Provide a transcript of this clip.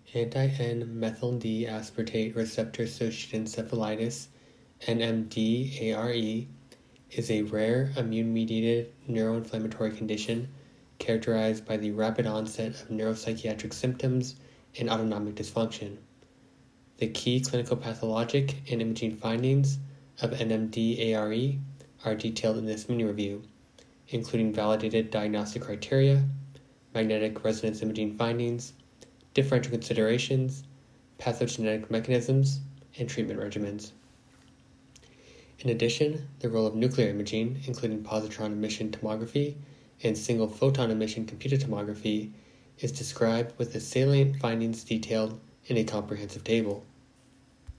Anti-N-methyl-D aspartate receptor-associated encephalitis, NMDARE, is a rare immune-mediated neuroinflammatory condition characterized by the rapid onset of neuropsychiatric symptoms and autonomic dysfunction. The key clinical pathologic and imaging findings of NMDARE are detailed in this mini-review, including validated diagnostic criteria, magnetic resonance imaging findings, differential considerations, pathogenetic mechanisms, and treatment regimens. In addition, the role of nuclear imaging, including positron emission tomography and single photon emission computed tomography, is described with the salient findings detailed in a comprehensive table.